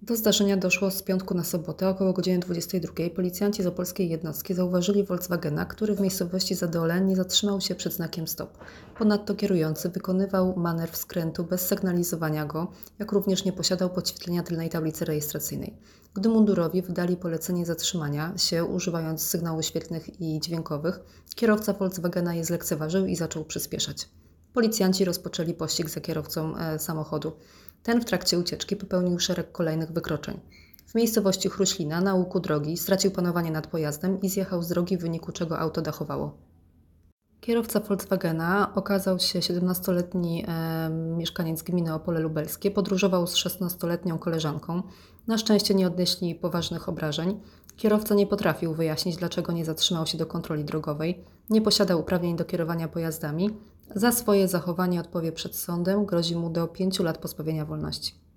Do zdarzenia doszło z piątku na sobotę około godziny 22. Policjanci z opolskiej jednostki zauważyli Volkswagena, który w miejscowości Zadole nie zatrzymał się przed znakiem stop. Ponadto kierujący wykonywał manewr skrętu bez sygnalizowania go, jak również nie posiadał podświetlenia tylnej tablicy rejestracyjnej. Gdy mundurowi wydali polecenie zatrzymania się, używając sygnałów świetlnych i dźwiękowych, kierowca Volkswagena je zlekceważył i zaczął przyspieszać. Policjanci rozpoczęli pościg za kierowcą samochodu. Ten w trakcie ucieczki popełnił szereg kolejnych wykroczeń. W miejscowości Chruślina na łuku drogi stracił panowanie nad pojazdem i zjechał z drogi, w wyniku czego auto dachowało. Kierowca Volkswagena okazał się 17-letni mieszkaniec gminy Opole Lubelskie. Podróżował z 16-letnią koleżanką. Na szczęście nie odnieśli poważnych obrażeń. Kierowca nie potrafił wyjaśnić, dlaczego nie zatrzymał się do kontroli drogowej. Nie posiadał uprawnień do kierowania pojazdami. Za swoje zachowanie odpowie przed sądem. Grozi mu do 5 lat pozbawienia wolności.